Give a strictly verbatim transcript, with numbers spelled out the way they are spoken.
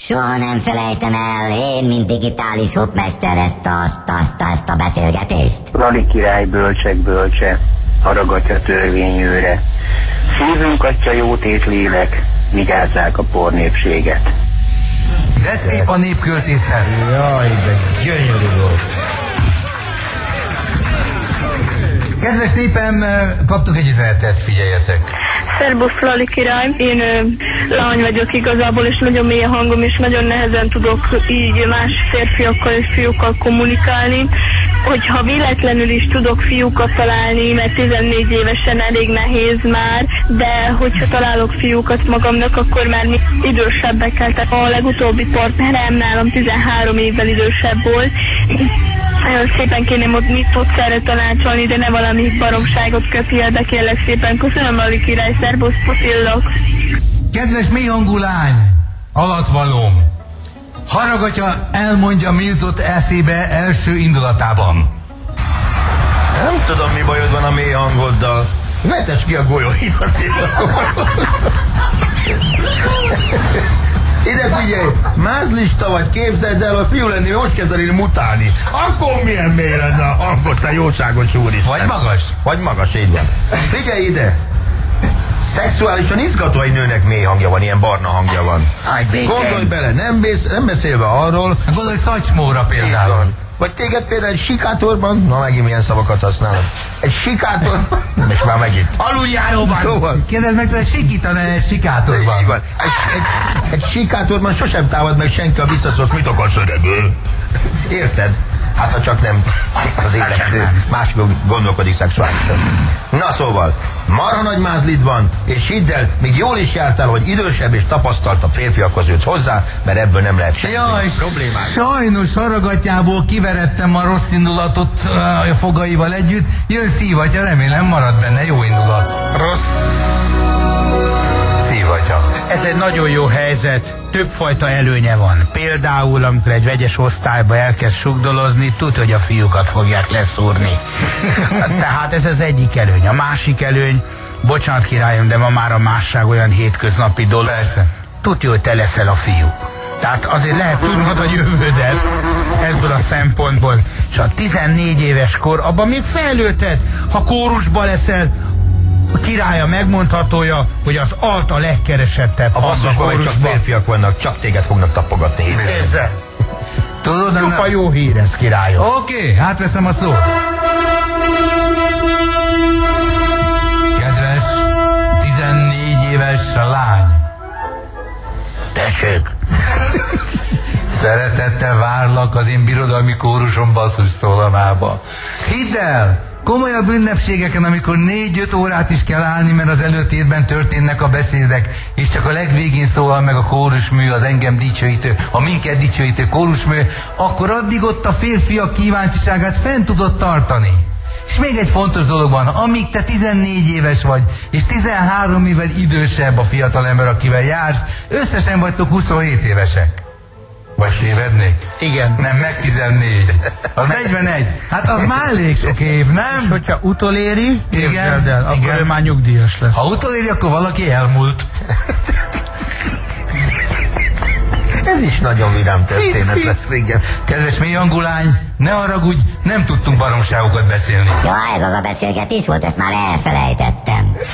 Soha nem felejtem el, én, mint digitális hopmester, ezt a, azt, azt, azt a beszélgetést. Lali király bölcsek bölcse, haragatja törvényőre. Szívünk atya jótét lélek, vigyázzák a pornépséget. De szép a népköltészet. Jaj, de gyönyörű volt. Kedves népem, kaptuk egy üzenetet, figyeljetek. Szerbusz, Lali király, én ö, lány vagyok igazából, és nagyon mély a hangom, és nagyon nehezen tudok így más férfiakkal és fiúkkal kommunikálni. Hogyha véletlenül is tudok fiúkat találni, mert tizennégy évesen elég nehéz már, de hogyha találok fiúkat magamnak, akkor már idősebbekkel, tehát a legutóbbi partnerem nálam tizenhárom évvel idősebb volt. Nagyon szépen kéne, hogy mit tudsz erre tanácsolni, de ne valami baromságot köpjél, de kérlek szépen. Köszönöm, Lali király, szervusz, puszillak. Kedves mélyhangú lány, alatvalóm, haragatja, elmondja, mi jutott eszébe első indulatában. Nem tudom, mi bajod van a mély hangoddal. Vetess ki a golyóidat. Ide figyelj, mázlista vagy, képzeld el, a fiú lenni, hogy kezdeni mutálni. Akkor milyen mély lenne a hangod, te jóságos úristen. Vagy magas. Vagy magas, így van. Figyelj ide! Szexuálisan izgató egy nőnek mély hangja van, ilyen barna hangja van. Gondolj bele, nem, bész, nem beszélve arról... Gondolj Szatymóra például. Vagy téged például egy sikátorban, na megint milyen szavakat használod. Egy sikátorban, és már megint. Aluljáróban. Szóval. Kérdezd meg, hogy sikítani egy sikátorban. Így van. Egy, egy, egy sikátorban sosem támad meg senki, a visszaszólsz, mit akarsz öregül? Érted? Hát ha csak nem az élet másik gondolkodik szexuálisan. Na szóval, marha nagy mázlid van, és hidd el, még jól is jártál, hogy idősebb és tapasztaltabb férfiakhoz jössz hozzá, mert ebből nem lehet semmi problémát. Sajnos haragatjából kiverettem a rossz indulatot a fogaival együtt, jön szívatja, remélem marad benne jó indulat. Rossz szívatja. Ez egy nagyon jó helyzet, többfajta előnye van. Például, amikor egy vegyes osztályba elkezd sugdolozni, tud, hogy a fiúkat fogják leszúrni. Tehát ez az egyik előny. A másik előny, bocsánat királyom, de ma már a másság olyan hétköznapi dolog. Persze. Tudja, hogy te leszel a fiú. Tehát azért lehet tudnod a jövődet ebből a szempontból. És a tizennégy éves kor, abban még fejlődhet, ha kórusba leszel, a királya megmondhatója, hogy az alt a legkeresettebb. A basszusban meg csak férfiak vannak, csak téged fognak tapogatni. Ezzel. Tudod, Csupa jó hír ez, királyom. Oké, okay, átveszem a szót. Kedves tizennégy éves lány. Tessék. Szeretettel várlak az én birodalmi kórusom basszus szólamába. Hidd el, komolyabb ünnepségeken, amikor négy-öt órát is kell állni, mert az előtérben történnek a beszédek, és csak a legvégén szólal meg a kórusmű, az engem dicsőítő, a minket dicsőítő kórusmű, akkor addig ott a férfiak kíváncsiságát fent tudod tartani. És még egy fontos dolog van, amíg te tizennégy éves vagy, és tizenhárom évvel idősebb a fiatalember, akivel jársz, összesen vagytok huszonhét évesek. Vagy tévednék? Igen. Nem, meg tizennégy. Az negyvenegy. Hát az már elég sok év, nem? És hogyha utoléri, igen, el, akkor igen. ő már nyugdíjas lesz. Ha utoléri, akkor valaki elmúlt. Ez is nagyon vidám történet lesz, igen. Kedves mélyhangú lány, ne haragudj, nem tudtunk baromságokat beszélni. Ja, ez az a beszélgetés volt, ezt már elfelejtettem.